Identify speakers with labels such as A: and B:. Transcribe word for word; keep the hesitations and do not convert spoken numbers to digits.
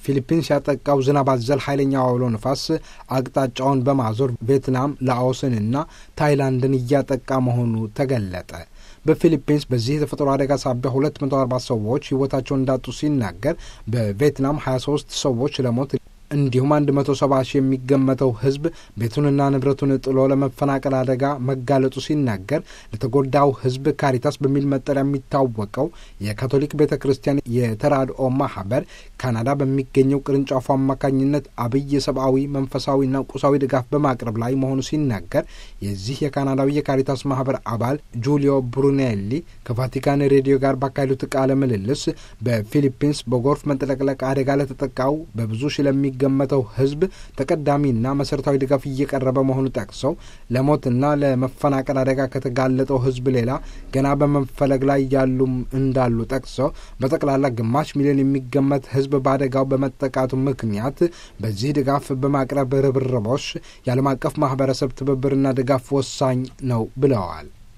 A: ፊሊፒንስ ያጠቃው ዝናብ አዘል ኃይለኛ አውሎ ነፋስ አቅጣጫውን በማዞር ቪየትናም፣ ላኦስንና ታይላንድን እያጠቃ መሆኑ ተገለጠ። በፊሊፒንስ በዚህ የተፈጥሮ አደጋ ሳቢያ ሁለት መቶ አርባ ሰዎች ሕይወታቸውን እንዳጡ ሲናገር በቪየትናም ሀያ ሶስት ሰዎች ለሞት እንዲሁም አንድ መቶ ሰባ ሺህ የሚገመተው ሕዝብ ቤቱንና ንብረቱን ጥሎ ለመፈናቀል አደጋ መጋለጡ ሲናገር ለተጎዳው ሕዝብ ካሪታስ በሚል መጠሪያ የሚታወቀው የካቶሊክ ቤተ ክርስቲያን የተራድኦ ማህበር ካናዳ በሚገኘው ቅርንጫፉ አማካኝነት አብይ የሰብአዊ መንፈሳዊና ቁሳዊ ድጋፍ በማቅረብ ላይ መሆኑ ሲናገር የዚህ የካናዳዊ የካሪታስ ማህበር አባል ጁሊዮ ብሩኔሊ ከቫቲካን ሬዲዮ ጋር ባካሄዱት ቃለ ምልልስ በፊሊፒንስ በጎርፍ መጥለቅለቅ አደጋ ለተጠቃው በብዙ ሺህ ለሚ ገመተው ህዝብ ተቀዳሚና መሰረታዊ ድጋፍ እየቀረበ መሆኑ ጠቅሰው ለሞትና ለመፈናቀል አደጋ ከተጋለጠው ህዝብ ሌላ ገና በመፈለግ ላይ ያሉም እንዳሉ ጠቅሰው በጠቅላላ ግማሽ ሚሊዮን የሚገመት ህዝብ በአደጋው በመጠቃቱ ምክንያት በዚህ ድጋፍ በማቅረብ ርብርቦች የዓለም አቀፍ ማህበረሰብ ትብብርና ድጋፍ ወሳኝ ነው ብለዋል።